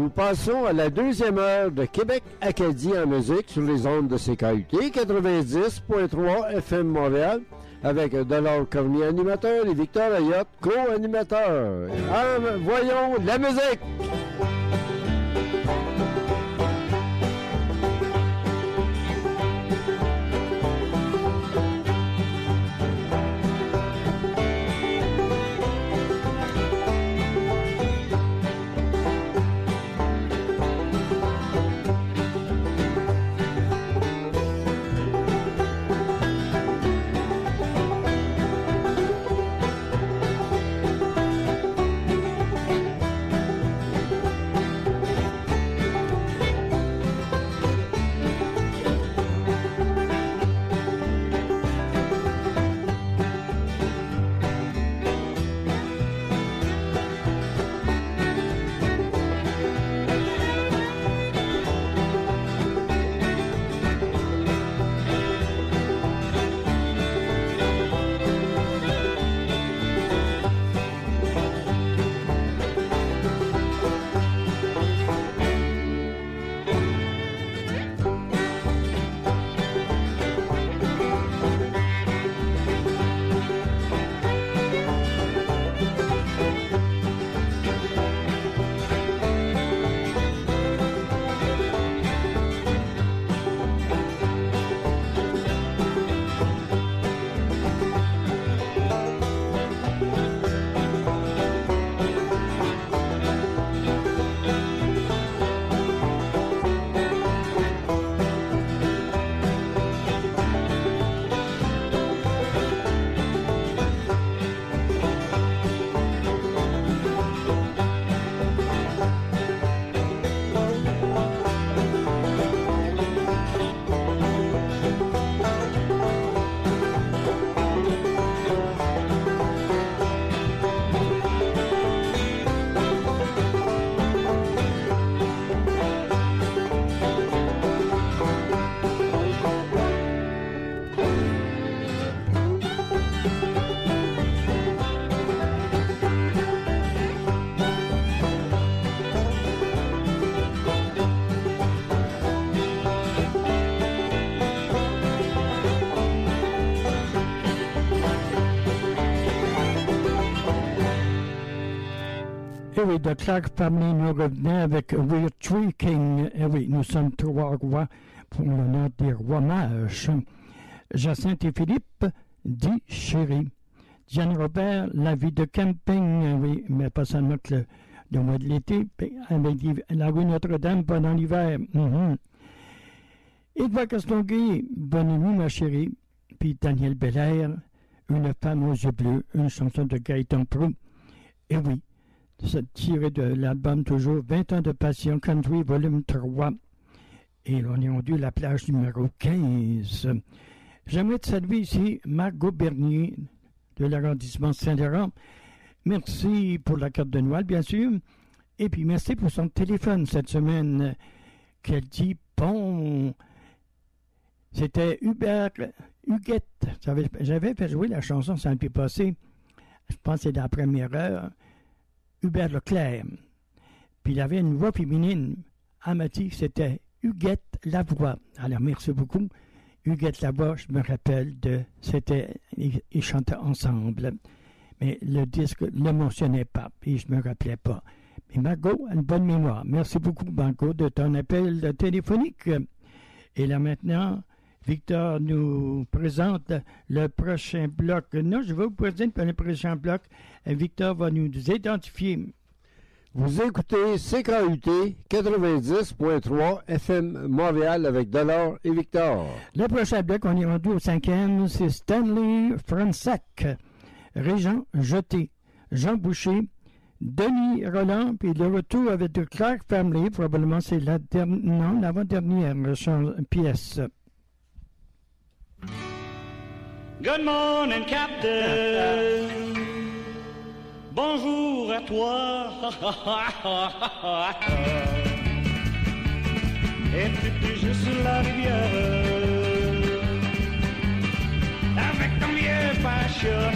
nous passons à la deuxième heure de Québec-Acadie en musique sur les ondes de CKUT 90.3 FM Montréal avec Delors Cormier animateur et Victor Ayotte co-animateur. Voyons la musique! Oui, de Clark Family nous revenait avec We're Three King. Et oui, nous sommes trois rois pour l'honneur des rois mages. Jacinthe et Philippe, dit chéri. Diane Robert, la vie de camping. Oui, mais pas seulement que le mois de l'été, avec la rue Notre-Dame pendant l'hiver. Edouard Castonguay, bonne nuit ma chérie. Puis Daniel Belair, une femme aux yeux bleus, une chanson de Gaëtan Proulx. Et oui, c'est tiré de l'album toujours 20 ans de passion country volume 3 et on est rendu à la plage numéro 15. J'aimerais te saluer ici Margot Bernier de l'arrondissement Saint-Laurent. Merci pour la carte de Noël bien sûr et puis merci pour son téléphone cette semaine qu'elle dit bon, c'était Huguette. J'avais fait jouer la chanson samedi passé, je pense que c'est la première heure. Hubert Leclerc. Puis il avait une voix féminine. Elle m'a dit que c'était Huguette Lavoie. Alors merci beaucoup. Huguette Lavoie, je me rappelle ils chantaient ensemble. Mais le disque ne mentionnait pas. Et je ne me rappelais pas. Mais Margot a une bonne mémoire. Merci beaucoup, Margot, de ton appel téléphonique. Et là maintenant, Victor nous présente le prochain bloc. Non, je vais vous présenter le prochain bloc. Victor va nous identifier. Vous écoutez CKUT 90.3 FM Montréal avec Delors et Victor. Le prochain bloc, on est rendu au 5e, c'est Stanley Fransac, Régent Jeté, Jean Boucher, Denis Roland, puis le retour avec The Clark Family, probablement c'est l'avant-dernière pièce. Good morning, Captain. Bonjour à toi. Es-tu juste la rivière avec ton vieux facha?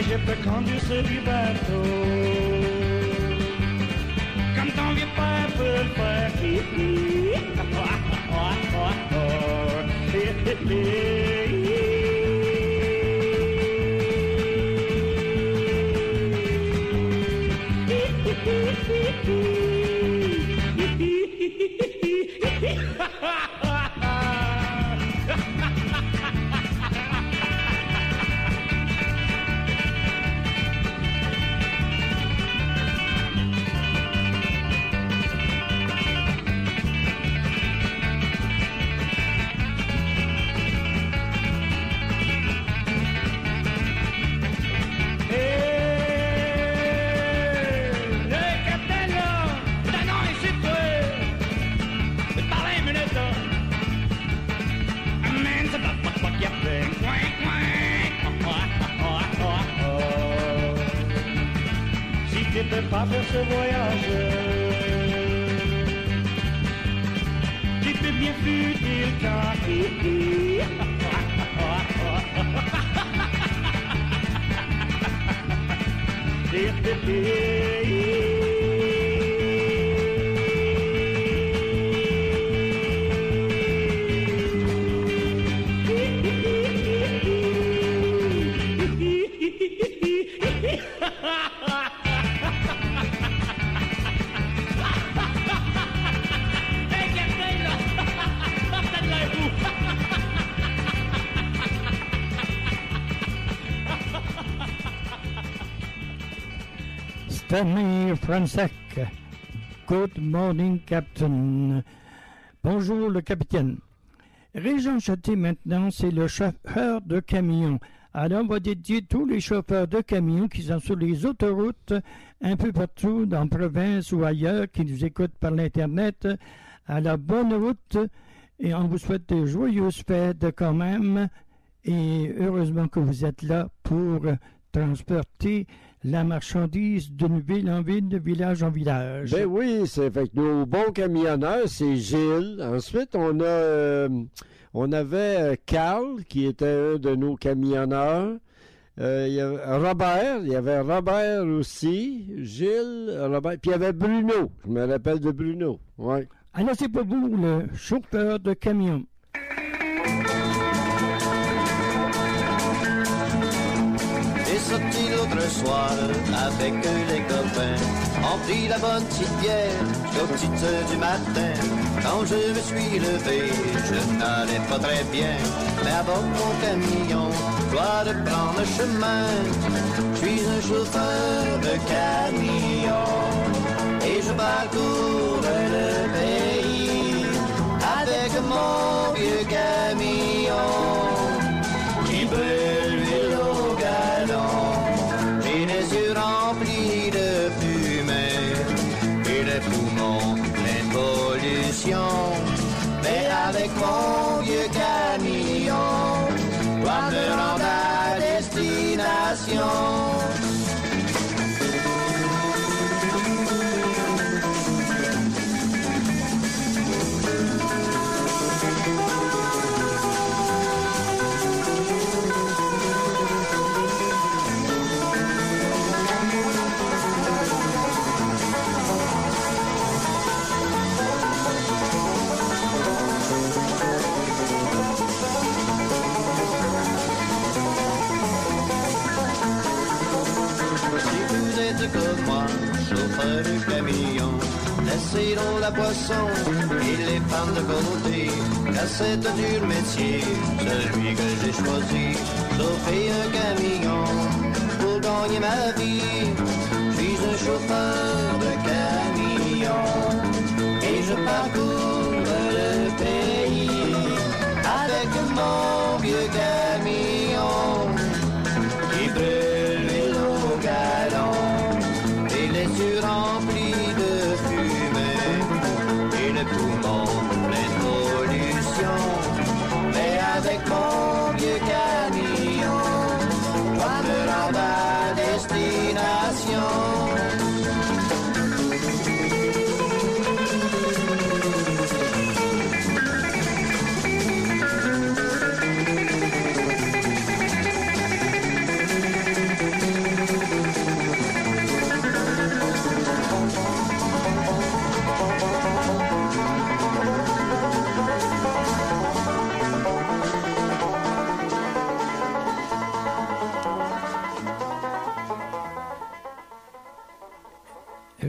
je peux conduire ce vieux bateau comme ton vieux père peut le faire. Pas faire ce voyage, tu peux bien fuir le temps. Stanley Fransac. Good morning, Captain. Bonjour, le capitaine. Régent Châté, maintenant, c'est le chauffeur de camion. Alors, on va dédier tous les chauffeurs de camions qui sont sur les autoroutes, un peu partout, dans la province ou ailleurs, qui nous écoutent par l'Internet, à la bonne route. Et on vous souhaite de joyeuses fêtes quand même. Et heureusement que vous êtes là pour transporter la marchandise d'une ville en ville, de village en village. Ben oui, c'est fait que nos bons camionneurs, c'est Gilles. Ensuite, on avait Carl, qui était un de nos camionneurs. Il y avait Robert aussi, Gilles, Robert, puis il y avait Bruno. Je me rappelle de Bruno. Ouais. Alors, c'est pour vous, le chauffeur de camion. Sorti l'autre soir avec les copains. On prit la bonne petite bière jusqu'aux petites heures du matin. Quand je me suis levé, je n'allais pas très bien. Mais à bord de mon camion, je dois de prendre le chemin. Je suis un chauffeur de camion et je parcours le pays avec mon vieux camion qui brûle l'huile au galon. J'ai les yeux remplis de fumée et les poumons pleins de pollution. Mais avec mon vieux camion, je dois me rendre à destination. Comme moi, chauffeur de camion, laissez donc la boisson et les femmes de côté, car c'est un dur métier, celui que j'ai choisi, chauffer un camion pour gagner ma vie. Je suis un chauffeur de camion et je parcours le pays avec mon vieux camion qui brûle l'huile au galon. Les yeux remplis de fumée et les poumons pleins de pollution. Mais avec mon vieux camion, je dois me rendre à destination.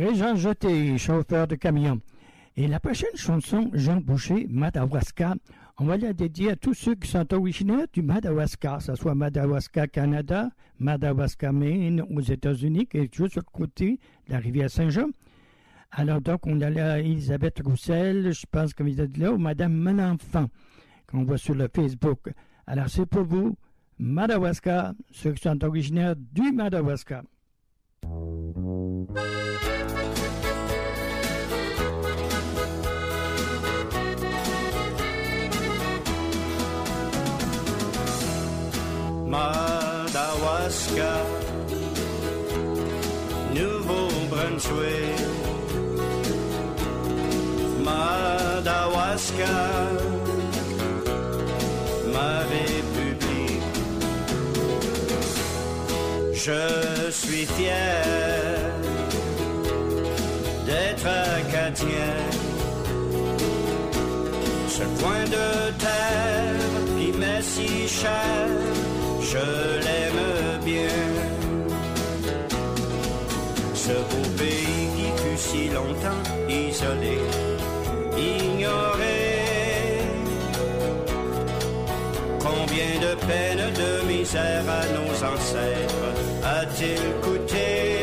Régent Jeté, chauffeur de camion. Et la prochaine chanson, Jean Boucher, Madawaska, on va la dédier à tous ceux qui sont originaires du Madawaska, que ce soit Madawaska, Canada, Madawaska, Maine, aux États-Unis, qui est juste sur le côté de la rivière Saint-Jean. Alors donc, on a là Elisabeth Roussel, je pense que vous êtes là, ou Madame Monenfant, qu'on voit sur le Facebook. Alors c'est pour vous, Madawaska, ceux qui sont originaires du Madawaska. Madawaska, Nouveau-Brunswick, Madawaska, ma république. Je suis fier d'être acadien. Ce coin de terre qui m'est si cher, je l'aime bien. Ce beau pays qui fut si longtemps isolé, ignoré. Combien de peines, de misère à nos ancêtres a-t-il coûté?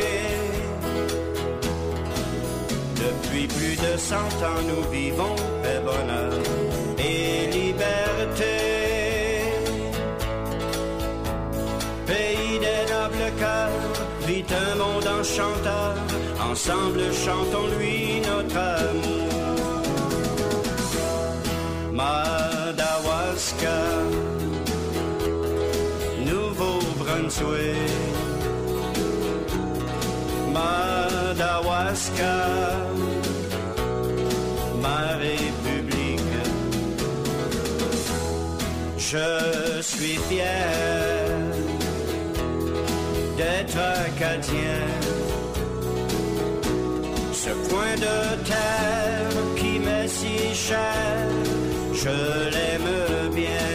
Depuis plus de 100 ans, nous vivons paix, bonheur et liberté. Pays des nobles cœurs, vit un monde enchanteur. Ensemble chantons-lui notre amour. Madawaska, Nouveau-Brunswick, Madawaska, ma république. Je suis fier d'être acadien. Ce coin de terre qui m'est si cher, je l'aime bien.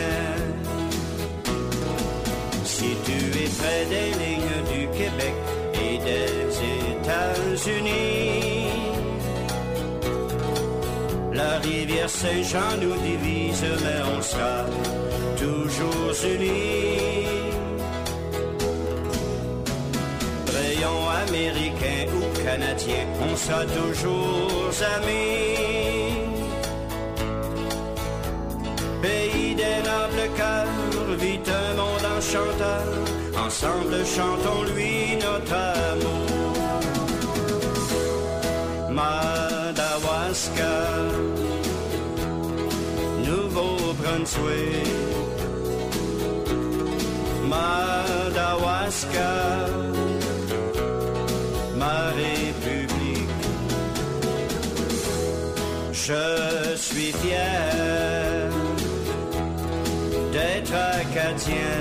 Situé près des lignes du Québec et des États-Unis, la rivière Saint-Jean nous divise, mais on sera toujours unis. Rayons américains ou canadiens, on sera toujours amis. Pays des nobles cœurs, vit un monde enchanteur. Ensemble chantons-lui notre amour. Madawaska, Nouveau-Brunswick, Madawaska, ma république. Je suis fier d'être acadien.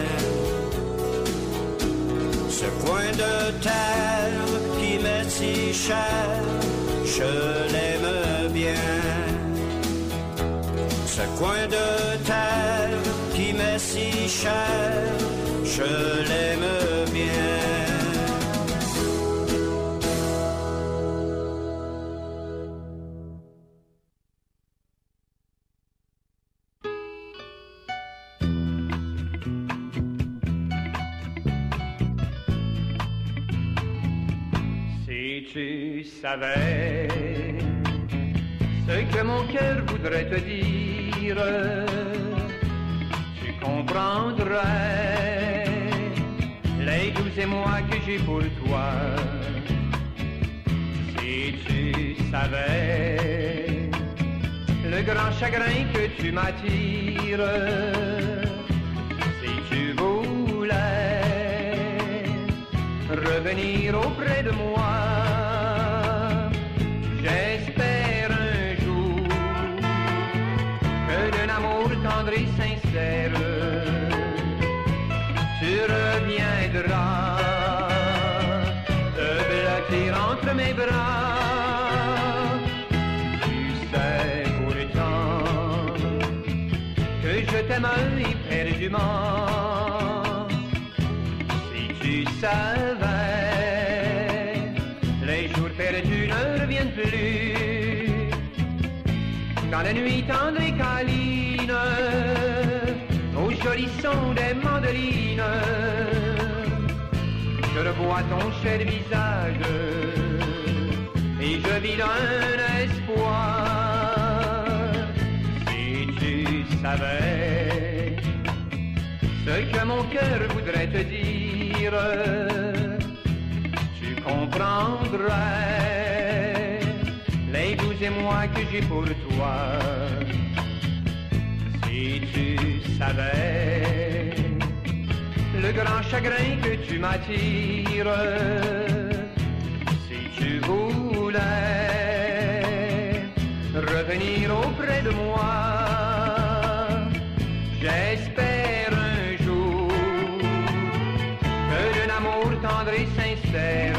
Ce coin de terre qui m'est si cher, je l'aime bien. Ce coin de terre qui m'est si cher, je l'aime bien. Tu savais ce que mon cœur voudrait te dire, tu comprendrais les 12 émois que j'ai pour toi. Si tu savais le grand chagrin que tu m'attires, si tu voulais revenir auprès de moi, j'espère un jour que d'un amour tendre et sincère, tu reviendras te blottir entre mes bras. Tu sais pourtant que je t'aime éperdument. Si tu savais les jours perdus ne la nuit tendre et câline, au joli son des mandolines, je revois ton cher visage et je vis un espoir. Si tu savais ce que mon cœur voudrait te dire, tu comprendrais les goûts et moi que j'ai pour toi. Si tu savais le grand chagrin que tu m'attires, si tu voulais revenir auprès de moi, j'espère un jour que d'un amour tendre et sincère,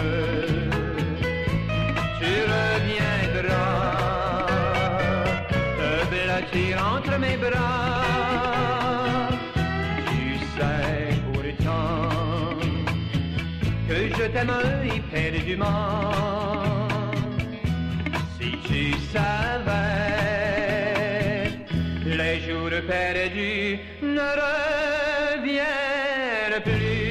tu reviendras te blottir entre mes bras. Tu sais pourtant que je t'aime éperdument. Si tu savais, les jours perdus ne reviennent plus.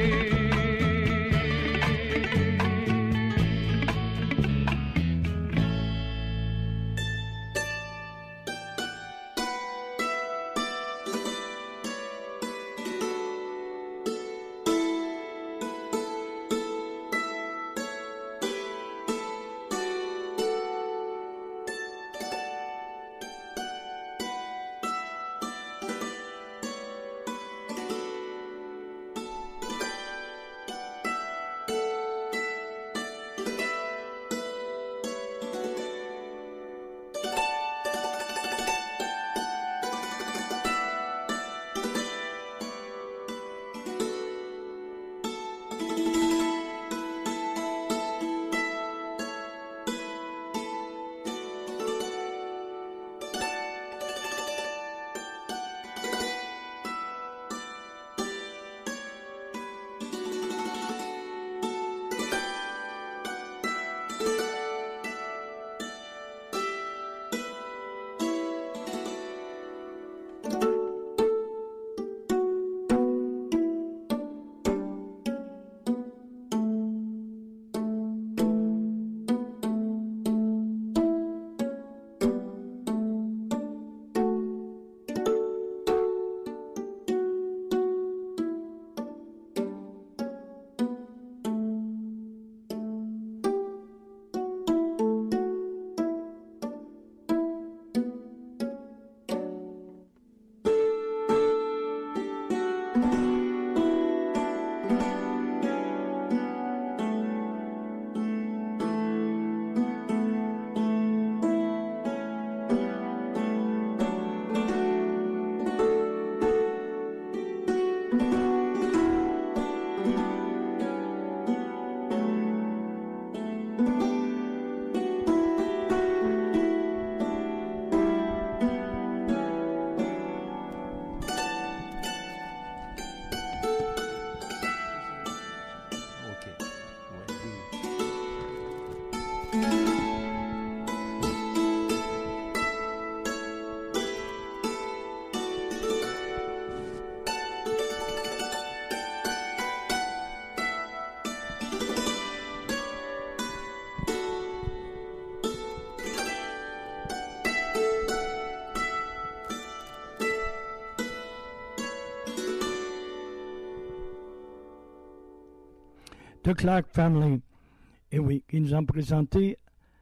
The Clark Family, et oui, qui nous ont présenté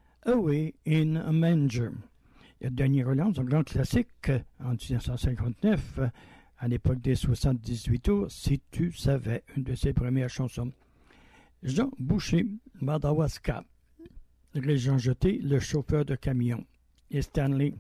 Away in a Manger. Et Danny Roland, un grand classique en 1959, à l'époque des 78 tours, Si tu savais, une de ses premières chansons. Jean Boucher, Madawaska, Régent Jeté, le chauffeur de camion. Et Stanley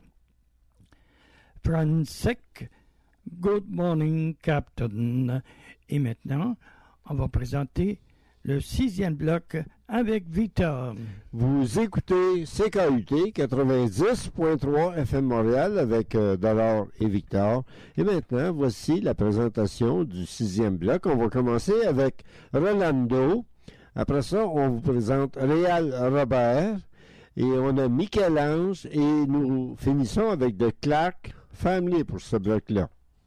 Francek, Good Morning Captain. Et maintenant, on va présenter le 6e bloc avec Victor. Vous écoutez CKUT 90.3 FM Montréal avec Dollar et Victor. Et maintenant, voici la présentation du 6e bloc. On va commencer avec Rolando. Après ça, on vous présente Réal Robert. Et on a Michel-Ange et nous finissons avec The Clark Family pour ce bloc-là.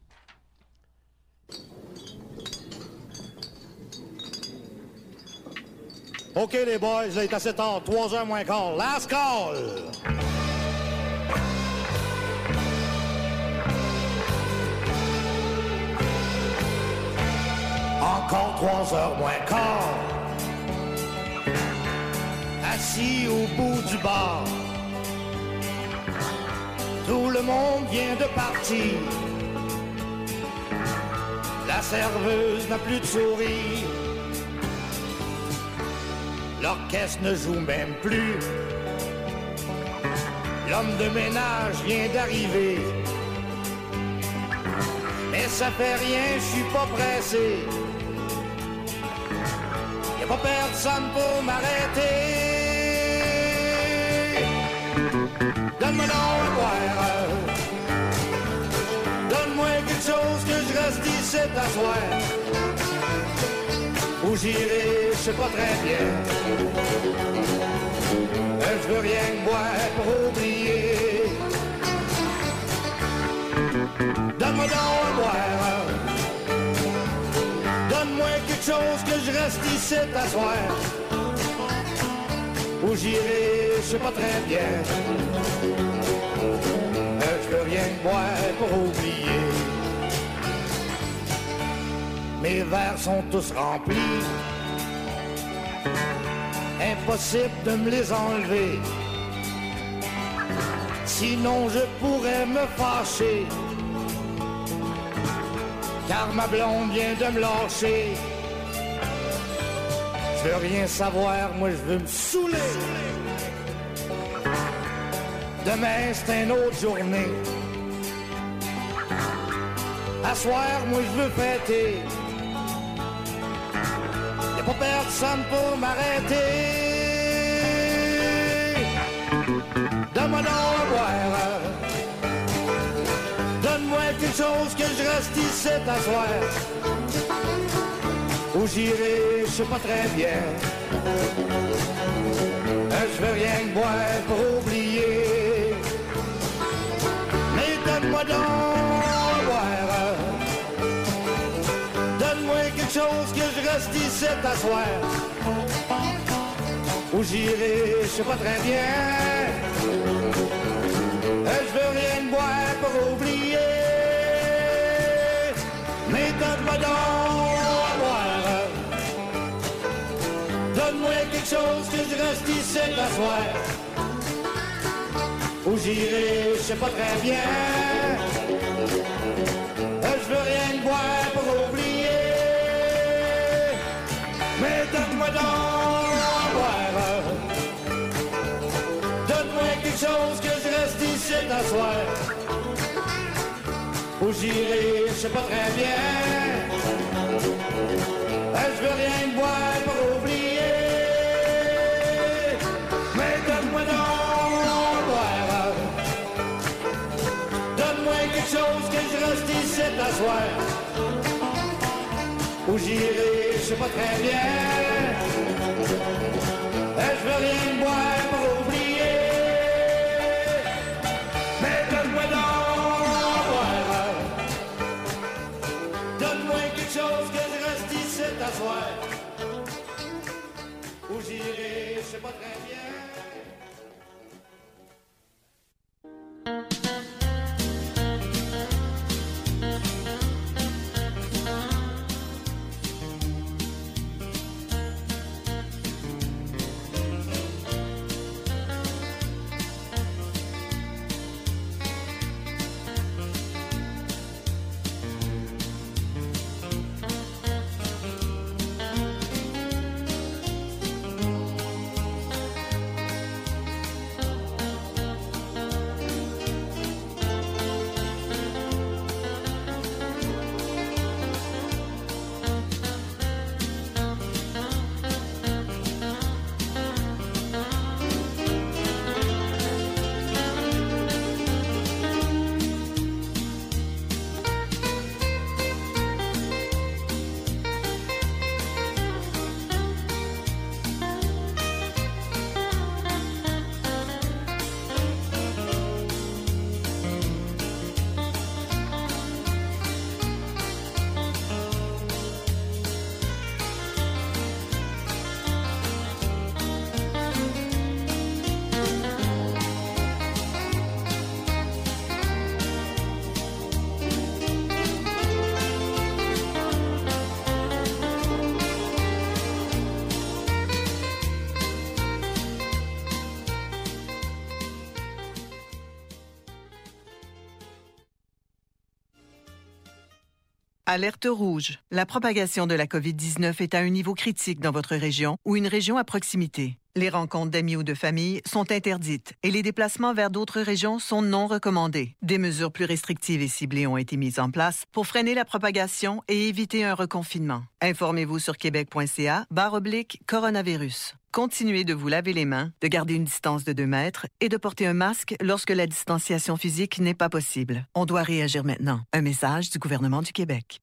OK, les boys, là, il est assez tard. 3h moins quart. Last call! Encore 3h moins quart. Assis au bout du bar. Tout le monde vient de partir. La serveuse n'a plus de sourire. L'orchestre ne joue même plus. L'homme de ménage vient d'arriver. Mais ça fait rien, je suis pas pressé. Y'a pas personne pour m'arrêter. Donne-moi donc un boire. Donne-moi quelque chose que je reste ici t'asseoir. Où j'irai, je sais pas très bien. Je veux rien que boire pour oublier. Donne-moi donc un boire. Donne-moi quelque chose que je reste ici t'asseoir. Où j'irai, je sais pas très bien. Je veux rien que boire pour oublier. Mes verres sont tous remplis. Impossible de me les enlever. Sinon je pourrais me fâcher. Car ma blonde vient de me lâcher. Je veux rien savoir, moi je veux me saouler. Demain c'est une autre journée. À soir, moi je veux fêter. Y'a pas personne pour m'arrêter. Donne-moi donc à boire. Donne-moi quelque chose que je reste ici t'asseoir. Où j'irai, je sais pas très bien. Je veux rien que boire pour oublier. Mais donne-moi donc à boire. Donne-moi quelque chose que je reste ici t'asseoir. Où j'irai, je sais pas très bien. Je veux rien que boire pour oublier. Mais donne-moi donc à boire. Donne-moi quelque chose que je reste ici t'asseoir. Où j'irai, je sais pas très bien. Je veux rien que boire pour oublier. Mais donne-moi donc à boire. Donne-moi quelque chose que je reste ici t'asseoir. Où j'irai, je sais pas très bien. Je veux rien que boire pour oublier. Mais donne-moi donc à boire. Donne-moi quelque chose que je reste ici t'asseoir. Où j'irai, je sais pas très bien. Je veux rien que boire pour oublier. Mais donne-moi donc à boire. Donne-moi quelque chose que je reste ici t'asseoir. Où j'irai, je sais pas très bien. Alerte rouge. La propagation de la COVID-19 est à un niveau critique dans votre région ou une région à proximité. Les rencontres d'amis ou de famille sont interdites et les déplacements vers d'autres régions sont non recommandés. Des mesures plus restrictives et ciblées ont été mises en place pour freiner la propagation et éviter un reconfinement. Informez-vous sur québec.ca/coronavirus. Continuez de vous laver les mains, de garder une distance de 2 mètres et de porter un masque lorsque la distanciation physique n'est pas possible. On doit réagir maintenant. Un message du gouvernement du Québec.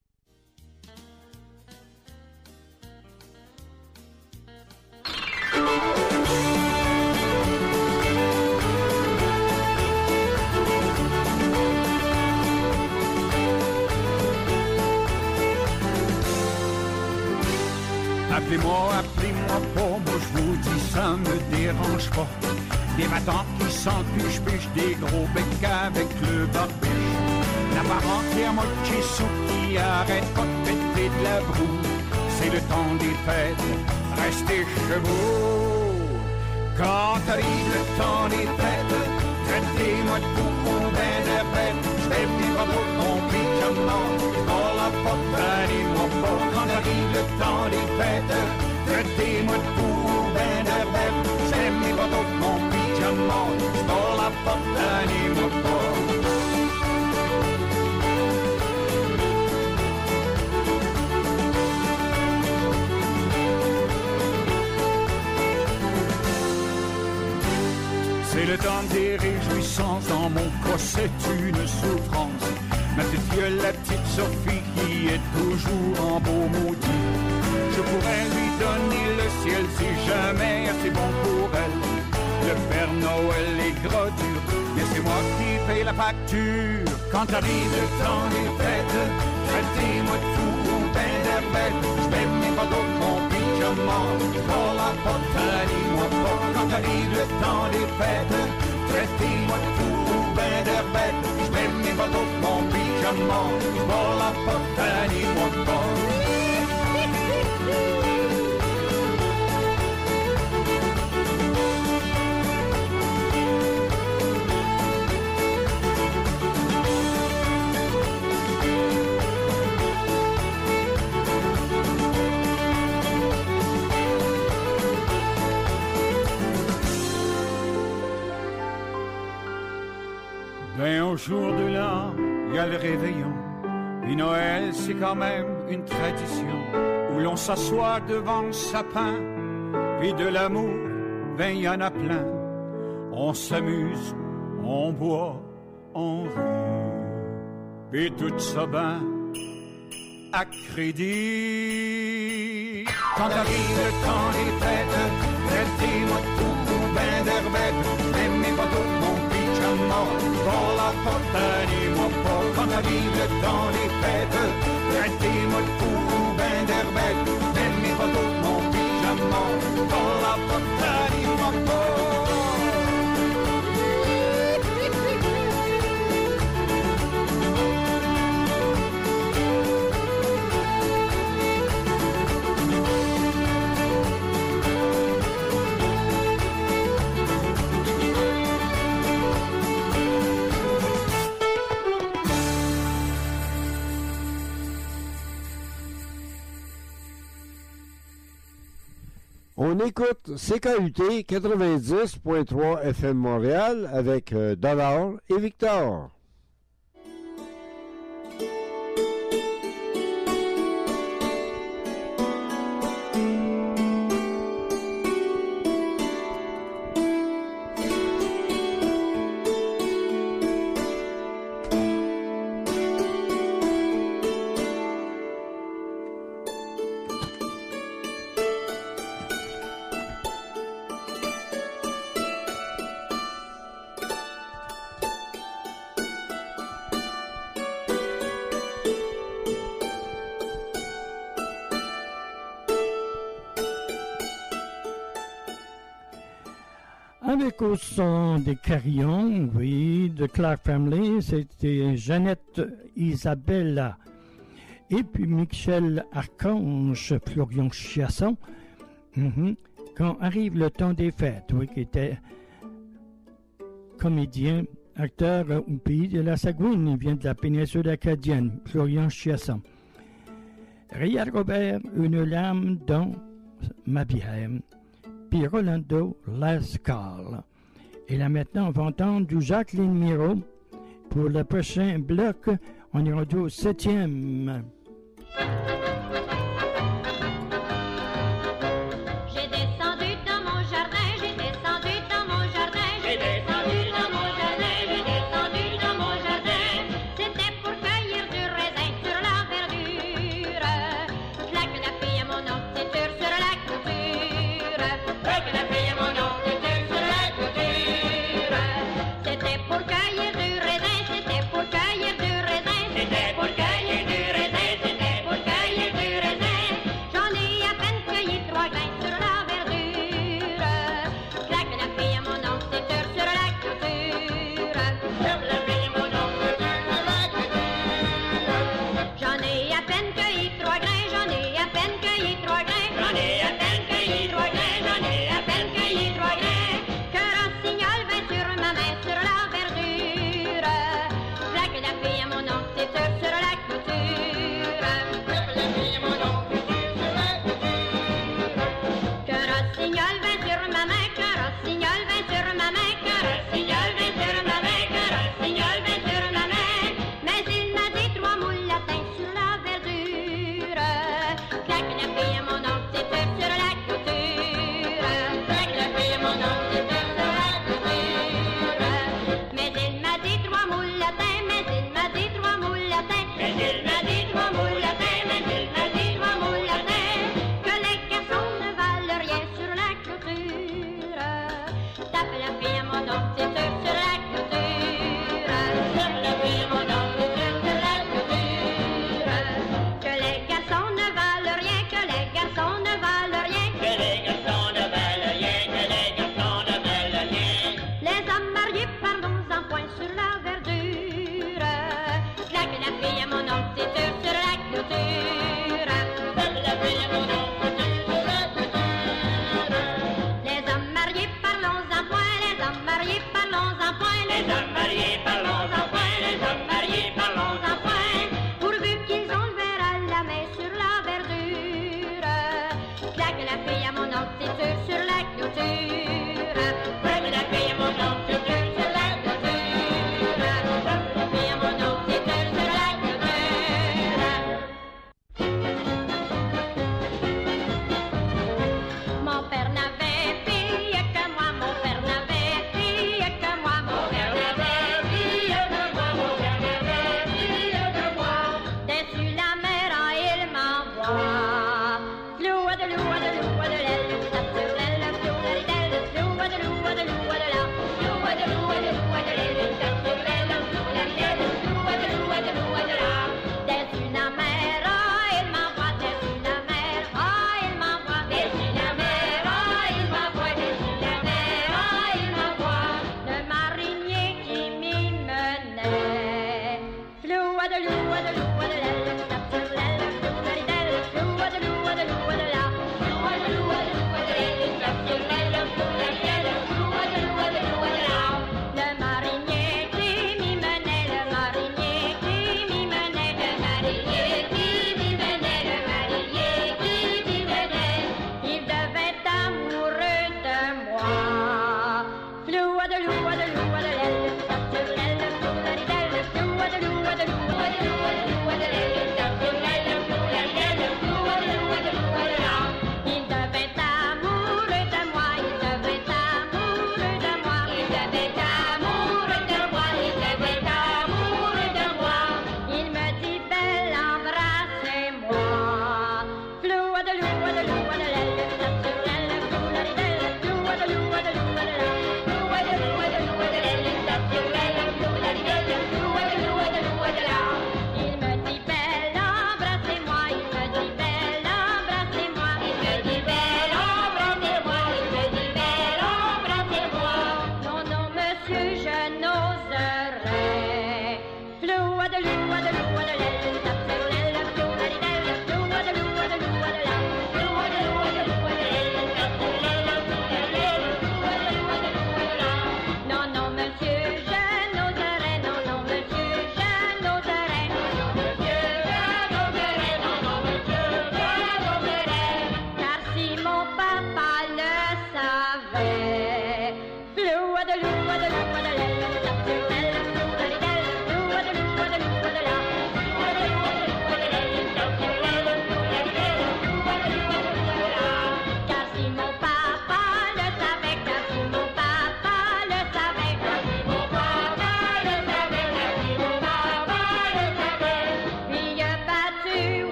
Appelez-moi pas, moi je vous dis ça me dérange pas. Des matins qui s'empichent, des gros becs avec le barbiche. La parent qui a moitié sous qui arrête pas de péter de la broue. C'est le temps des fêtes, restez chez vous. Quand arrive le temps des fêtes, traitez-moi de coucou ben de bête. J'fais vivre pour mon pyjama, dans la porte, allez-moi pas. Quand arrive le temps des fêtes, traitez-moi de coucou ben de bête. J'fais vivre pour mon pyjama, dans la porte, allez-moi pas. C'est le temps des réjouissances, dans mon cas c'est une souffrance. Ma petite gueule, la petite Sophie qui est toujours en beau maudit. Je pourrais lui donner le ciel si jamais assez bon pour elle. Le Père Noël est gras dur, mais c'est moi qui paye la facture. Quand arrive le temps des fêtes, traitez-moi de fou ou ben d'herbette. J'mets mes photos de mon pyjama, dans la porte, allez-moi pas. Quand arrive le temps des fêtes, traitez-moi de fou ou ben d'herbette. J'mets mes photos de mon pyjama, dans la porte, allez-moi pas. Ben au jour de l'an, il y a le réveillon. Et Noël, c'est quand même une tradition où l'on s'assoit devant le sapin. Puis de l'amour, ben il y en a plein. On s'amuse, on boit, on rit. Puis tout ça ben à crédit. Quand arrive le temps des fêtes, traitez-moi de coucou ben d'herbette. Même mes photos de mon pyjama, dans la porte, allez-moi pas. Quand arrive le temps des fêtes, traitez-moi de coucou ben d'herbette. Même mes photos de mon pyjama, dans la porte, allez-moi pas. On écoute CKUT 90.3 FM Montréal avec Dollar et Victor. Avec au son des carillons, oui, de Clark Family, c'était Jeannette Isabella. Et puis Michel Archange, Florian Chiasson, quand arrive le temps des fêtes, oui, qui était comédien acteur au pays de la Sagouine. Il vient de la péninsule acadienne, Florian Chiasson. Riyad Robert, Une lame dans ma bière. Puis Rolando Lascal. Et là maintenant, on va entendre du Jacqueline Miro. Pour le prochain bloc, on est rendu au 7e. J'ai descendu dans mon jardin, j'ai descendu dans mon jardin, j'ai descendu dans mon jardin, j'ai descendu dans mon jardin. C'était pour cueillir du raisin sur la verdure. Claque la fille à mon horticulture sur la clôture. Claque la fille à mon horticulture sur la clôture. C'était pour cueillir du raisin, c'était pour cueillir du raisin, c'était pour cueillir du raisin, c'était pour cueillir.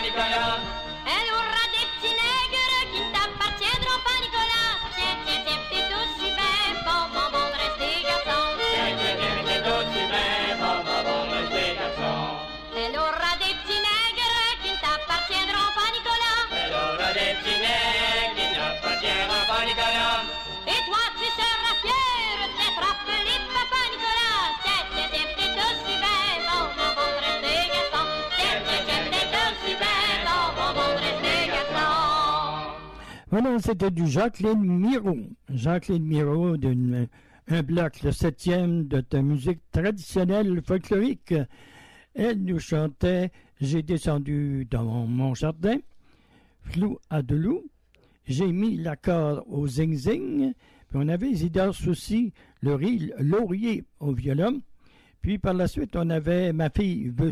Nicolas. Elle aura des petits nègres qui ne t'appartiendront pas, Nicolas. Tiens, tiens, tiens, t'es aussi bien bon, bon, bon de rester garçon. Tiens, tiens, tiens, t'es aussi bien bon, bon, bon de rester garçon. Elle aura des petits nègres qui ne t'appartiendront pas, Nicolas. Elle aura des petits nègres qui ne t'appartiendront pas, Nicolas. Et toi, tu seras fier d'être appelé papa, Nicolas. Tiens, tiens, tiens, t'es aussi bien bon, bon, bon de rester garçon. Tiens, tiens, tiens, t'es aussi bien bon, bon, bon de rester garçon. Voilà, c'était du Jacqueline Miro. Jacqueline Miro un bloc, le 7e de ta musique traditionnelle folklorique. Elle nous chantait « J'ai descendu dans mon jardin »,« Flou à de loup »,« J'ai mis l'accord au zing-zing », puis on avait Isidore Soucy, le riz laurier au violon. Puis par la suite, on avait « Ma fille veut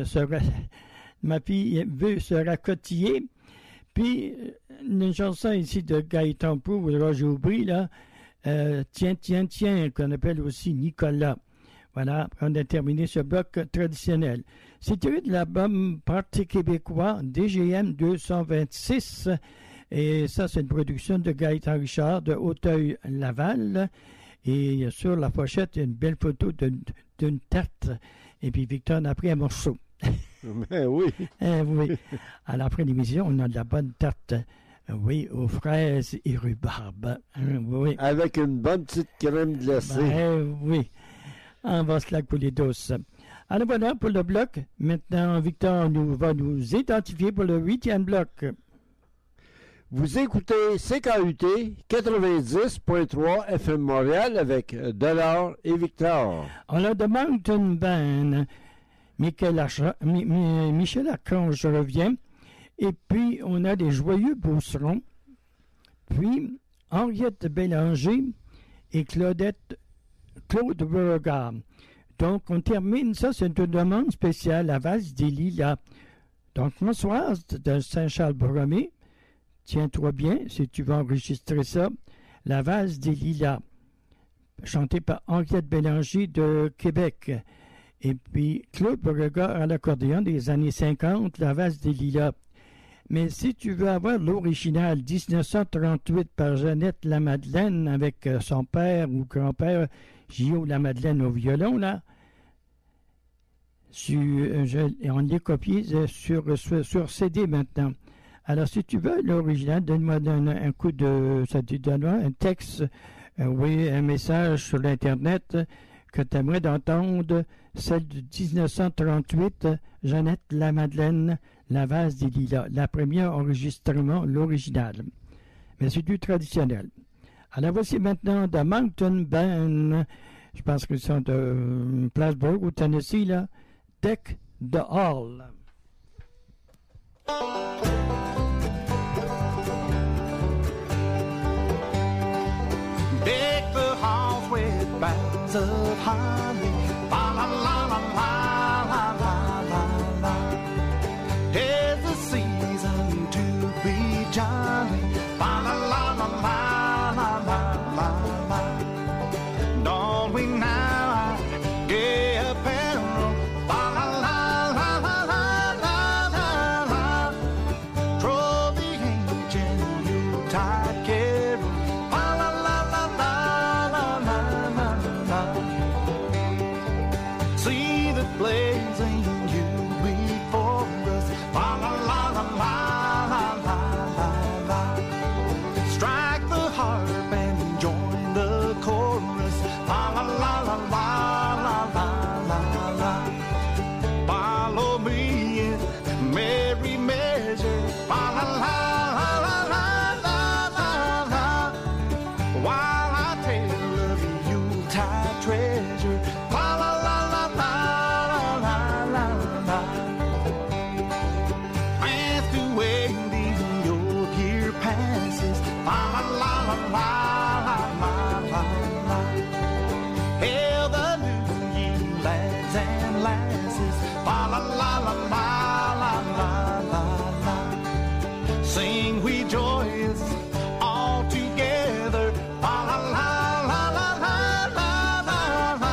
se racotiller ». Puis une chanson ici de Gaëtan Proulx ou de Roger Aubry, là, Tiens, tiens, tiens, qu'on appelle aussi Nicolas. Voilà, on a terminé ce bloc traditionnel. C'est tiré de l'album Parti québécois DGM 226. Et ça, c'est une production de Gaëtan Richard de Hauteuil-Laval. Et sur la pochette, il y a une belle photo d'une tarte. Et puis Victor a pris un morceau. Ben oui. Oui. Alors, après l'émission, on a de la bonne tarte. Oui, aux fraises et rhubarbe. Oui. Avec une bonne petite crème glacée. Ben oui. On va se la couler douce. Alors voilà pour le bloc. Maintenant, Victor va nous identifier pour le 8e bloc. Vous écoutez CKUT 90.3 FM Montréal avec Delors et Victor. On a The Mountain Band. Michel Archange revient. Et puis, on a les Joyeux Beaucerons. Puis, Henriette Bélanger et Claude Beauregard. Donc, on termine ça, c'est une demande spéciale à Valse des Lilas. Donc, Françoise de Saint-Charles-Borromée, tiens-toi bien si tu vas enregistrer ça, La Valse des Lilas, chantée par Henriette Bélanger de Québec. Et puis, Claude Beauregard à l'accordéon des années 50, La Valse des Lilas. Mais si tu veux avoir l'original 1938 par Jeannette Lamadeleine avec son père ou grand-père Gio Lamadeleine au violon, là, on l'a copié sur CD maintenant. Alors, si tu veux l'original, donne-moi un coup de... Ça te donnera un texte, un message sur l'Internet que tu aimerais d'entendre, celle de 1938, Jeannette Lamadeleine, La Valse des Lilas. La première enregistrement, l'original. Mais c'est du traditionnel. Alors voici maintenant The Mountain Band. Je pense qu'ils sont de Plattsburgh au Tennessee, là. Deck the Hall. Deck the halls with boughs of holly. La la la la la la la la. 'Tis the season to be jolly. La la la la la la la la. Don't we now gay apparel? La la la la la la la la. Troll the ancient Yuletide carol. La la la la la la la la la. See the blazing you before us. La la la la la la la la la. Strike the harp and join the chorus. La la la la la la la la la. Follow me in merry measure. La la la la la la la la la. While I tell of Yuletide treasure. La la la la la la la la la. As to waiting your year passes. La la la la la la la la la. Hail the new year, lads and lasses. La la la la la la la la la. Sing we joyous all together. La la la la la la la la la.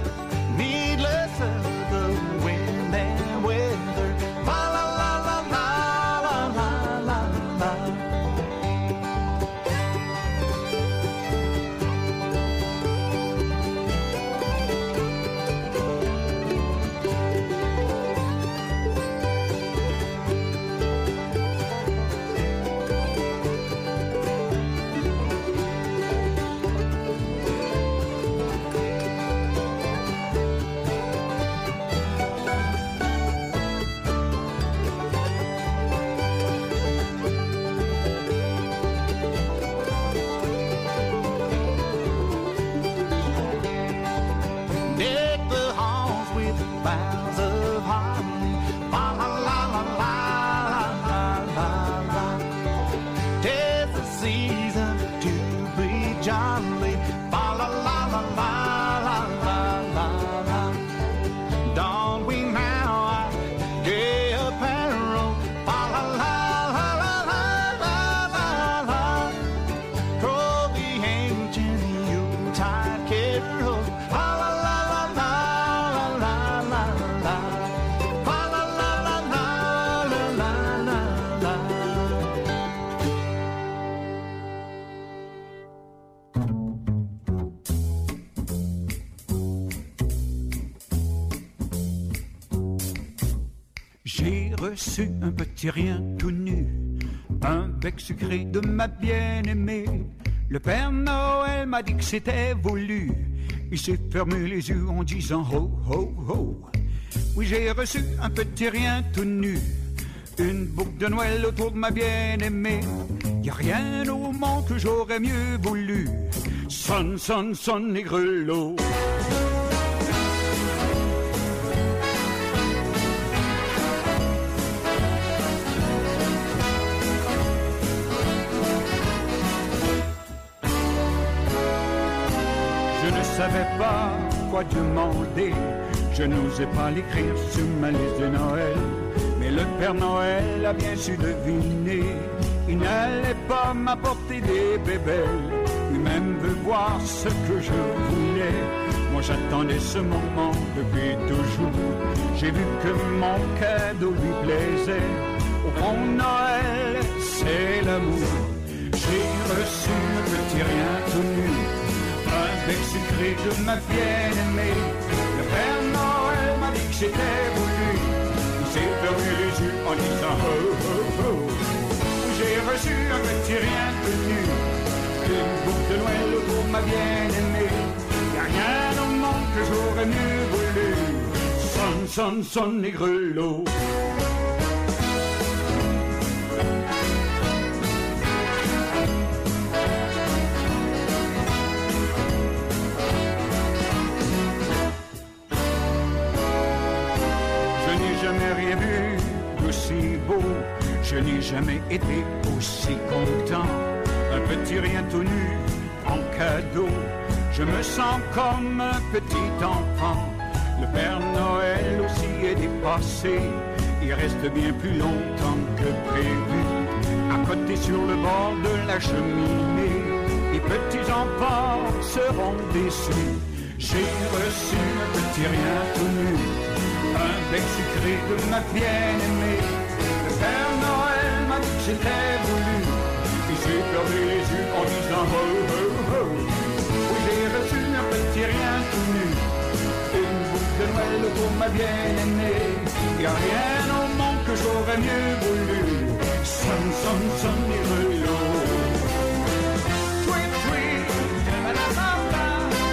Needless of the wind and weather. La la la la la J'ai reçu un petit rien tout nu, un bec sucré de ma bien-aimée. Le Père Noël m'a dit que c'était voulu. Il s'est fermé les yeux en disant ho, ho, ho. Oui, j'ai reçu un petit rien tout nu, une boucle de Noël autour de ma bien-aimée. Y a rien au monde que j'aurais mieux voulu. Sonne, sonne, sonne les grelots. Je ne savais pas quoi demander, je n'osais pas l'écrire sur ma liste de Noël. Mais le Père Noël a bien su deviner, il n'allait pas m'apporter des bébelles. Lui-même veut voir ce que je voulais. Moi j'attendais ce moment depuis toujours. J'ai vu que mon cadeau lui plaisait. Au fond Noël, c'est l'amour. J'ai reçu un petit rien tout nu, un bec sucré de ma bien-aimée. Le Père Noël m'a dit que c'était voulu. Il s'est fermé les yeux en disant ho, ho, ho. J'ai reçu un petit rien tout nu, une boucle de Noël autour de ma bien-aimée. Y'a rien au monde que j'aurais mieux voulu. Sonne, sonne, sonne les grelots. Jamais rien vu d'aussi beau, je n'ai jamais été aussi content. Un petit rien tout nu en cadeau, je me sens comme un petit enfant. Le Père Noël aussi est dépassé, il reste bien plus longtemps que prévu. À côté sur le bord de la cheminée, les petits enfants seront déçus. J'ai reçu un petit rien tout nu, un bec sucré de ma bien-aimée. Le Père Noël m'a dit que c'était voulu. Il s'est fermé les yeux en disant ho, ho, ho. Oui, j'ai reçu un petit rien tout nu, une boucle de Noël pour ma bien-aimée. Y a rien au monde que j'aurais mieux voulu. Sonne, sonne, sonne les grelots. Tweet, tweet, ta-da-da-da.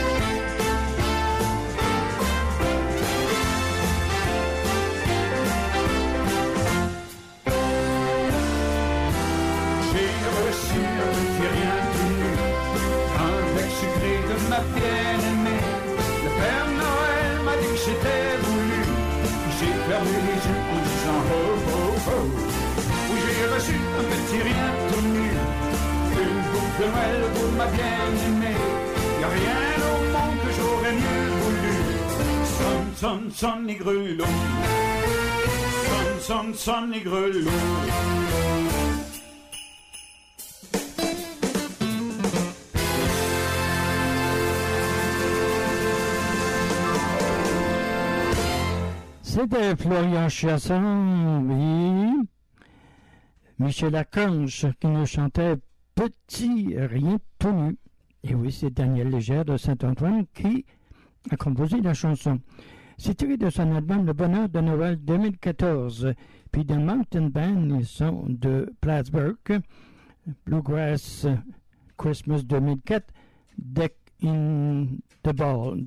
Ma bien-aimée, le Père Noël m'a dit que c'était voulu. J'ai fermé les yeux en disant ho, ho, ho. Oui, j'ai reçu un petit rien tout nu, une boucle de Noël pour ma bien-aimée. Y'a rien au monde que j'aurais mieux voulu. Sonne, sonne, sonne les grelots. Sonne, sonne, sonne les grelots. C'était Florian Chasson et Michel Lacanche qui nous chantait Petit rien tout nu. Et oui, c'est Daniel Légère de Saint-Antoine qui a composé la chanson. C'est tiré de son album Le Bonheur de Noël 2014. Puis The Mountain Band, ils sont de Plattsburgh, Bluegrass Christmas 2004, Deck the Hall.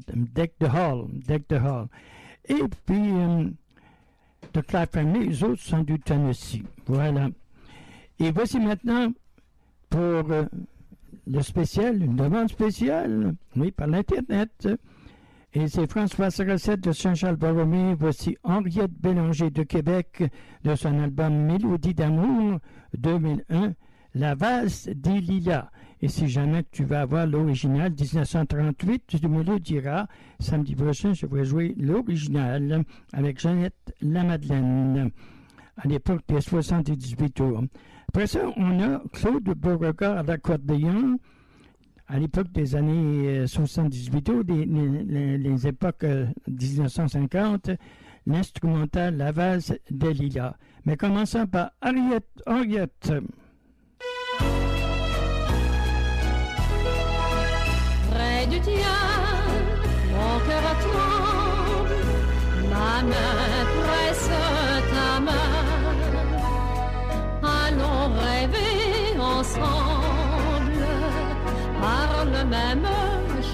Et puis, de Clark Family, les autres sont du Tennessee. Voilà. Et voici maintenant, pour le spécial, une demande spéciale, oui, par l'Internet. Et c'est François Saracette de Saint-Charles-Borromée. Voici Henriette Bélanger de Québec, de son album Mélodie d'amour 2001, La valse des lilas. Et si jamais tu vas avoir l'original 1938, tu me le diras. Samedi prochain, je vais jouer l'original avec Jeannette Lamadeleine, à l'époque des 78 tours. Après ça, on a Claude Beauregard à l'accordéon, à l'époque des années 78 tours, les époques 1950, l'instrumental La valse des lilas. Mais commençons par Henriette. Près du tien, mon cœur tremble, ma main presse ta main.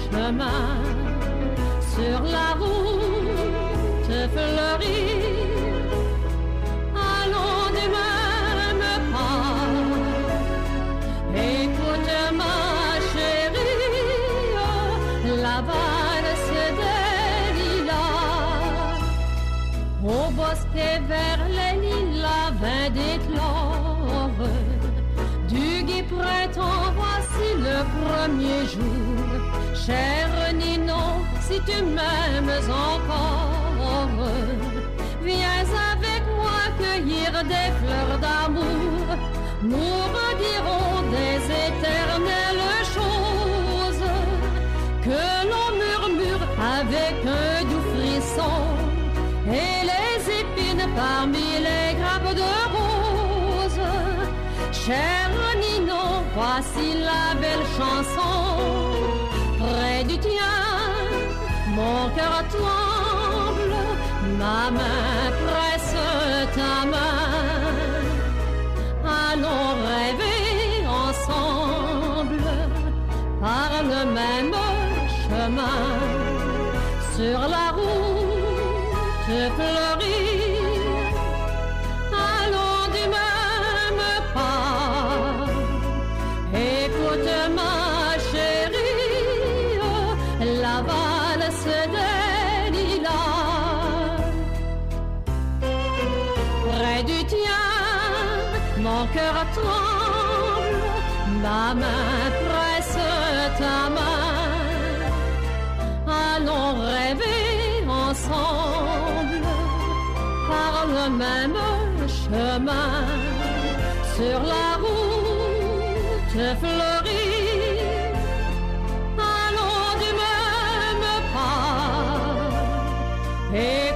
chemin sur la route fleurie. Allons du même pas. Écoute ma chérie, la valse des lilas. Au bosque vers les lilas, vin d'éclore. Du gai printemps, voici le premier jour. Cher Ninon, si tu m'aimes encore, viens avec moi cueillir des fleurs d'amour. Nous redirons des éternelles choses que l'on murmure avec un doux frisson. Et les épines parmi les grappes de roses. Cher Ninon, voici la belle chanson. Près du tien, mon cœur tremble, ma main presse ta main. Allons rêver ensemble par le même chemin sur la route fleurie. Allons du même pas. Écoute ma chérie, la valse des lilas. Près du tien, mon cœur tremble, ma main presse ta main. Allons rêver ensemble par le même chemin sur la route fleurie. Allons du même pas. Et